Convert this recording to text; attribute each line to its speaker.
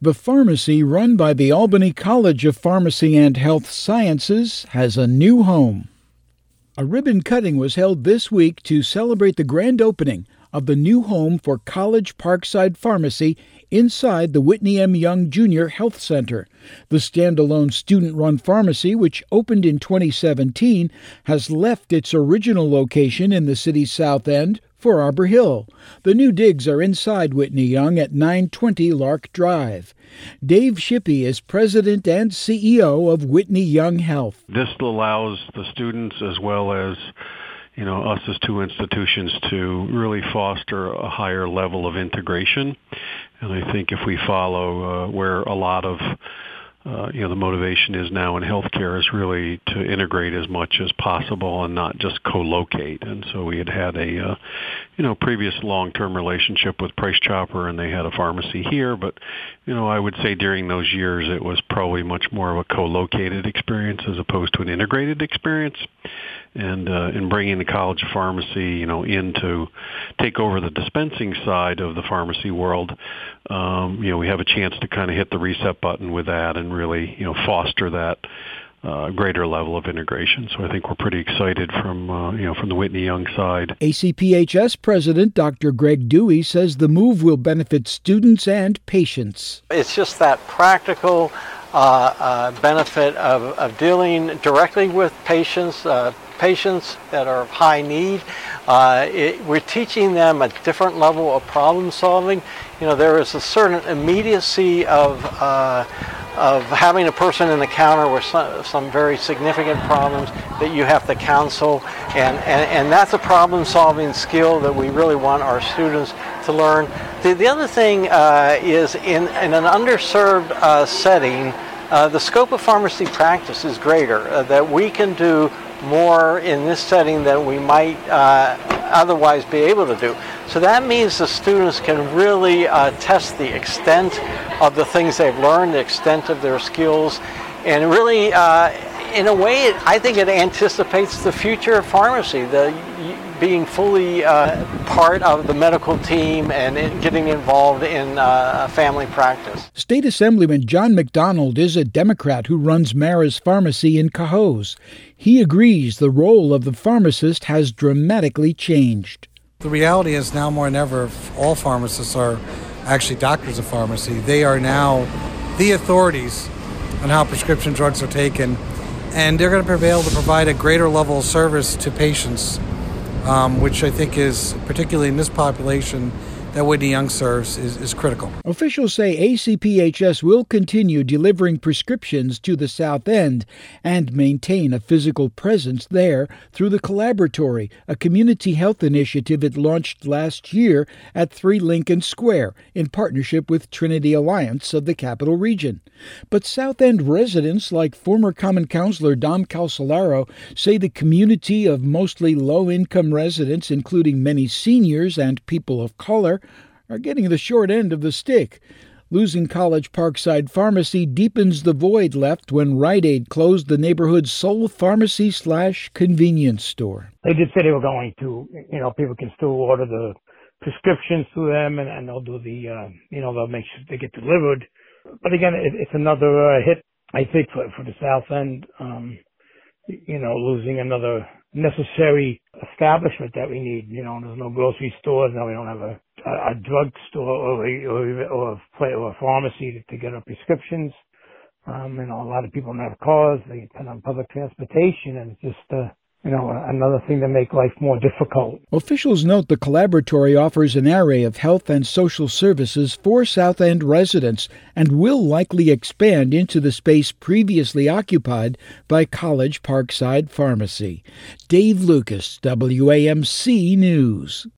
Speaker 1: The pharmacy run by the Albany College of Pharmacy and Health Sciences has a new home. A ribbon cutting was held this week to celebrate the grand opening of the new home for College Parkside Pharmacy inside the Whitney M. Young Jr. Health Center. The standalone student-run pharmacy, which opened in 2017, has left its original location in the city's South End for Arbor Hill. The new digs are inside Whitney Young at 920 Lark Drive. Dave Shippey is president and CEO of Whitney Young Health.
Speaker 2: This allows the students as well as us as two institutions to really foster a higher level of integration. And I think if we follow where a lot of the motivation is now in healthcare is really to integrate as much as possible and not just co-locate. And so we had a previous long-term relationship with Price Chopper, and they had a pharmacy here. But I would say during those years it was probably much more of a co-located experience as opposed to an integrated experience. And in bringing the College of Pharmacy, in to take over the dispensing side of the pharmacy world, we have a chance to kind of hit the reset button with that and really, foster that greater level of integration. So I think we're pretty excited from the Whitney Young side.
Speaker 1: ACPHS President Dr. Greg Dewey says the move will benefit students and patients.
Speaker 3: It's just that practical benefit of dealing directly with patients that are of high need. We're teaching them a different level of problem solving. There is a certain immediacy of having a person in the counter with some very significant problems that you have to counsel, and that's a problem solving skill that we really want our students to learn. The other thing is in an underserved setting, the scope of pharmacy practice is greater, that we can do more in this setting than we might otherwise be able to do. So that means the students can really test the extent of the things they've learned, the extent of their skills, and really, in a way, I think it anticipates the future of pharmacy, being fully part of the medical team and getting involved in family practice.
Speaker 1: State Assemblyman John McDonald is a Democrat who runs Mara's Pharmacy in Cohoes. He agrees the role of the pharmacist has dramatically changed.
Speaker 4: The reality is now more than ever, all pharmacists are actually doctors of pharmacy. They are now the authorities on how prescription drugs are taken, and they're going to prevail to provide a greater level of service to patients, which I think is, particularly in this population that Whitney Young serves, is critical.
Speaker 1: Officials say ACPHS will continue delivering prescriptions to the South End and maintain a physical presence there through the Collaboratory, a community health initiative it launched last year at 3 Lincoln Square in partnership with Trinity Alliance of the Capital Region. But South End residents like former Common Councilor Dom Calcelaro say the community of mostly low-income residents, including many seniors and people of color, are getting the short end of the stick. Losing College Parkside Pharmacy deepens the void left when Rite Aid closed the neighborhood's sole pharmacy/convenience store.
Speaker 5: They did say they were going to, people can still order the prescriptions through them and they'll do they'll make sure they get delivered. But again, it's another hit, I think, for the South End, losing another necessary establishment that we need. There's no grocery stores now. We don't have a drug store or a pharmacy to get our prescriptions. A lot of people don't have cars. They depend on public transportation, and it's just another thing to make life more difficult.
Speaker 1: Officials note the Collaboratory offers an array of health and social services for South End residents and will likely expand into the space previously occupied by College Parkside Pharmacy. Dave Lucas, WAMC News.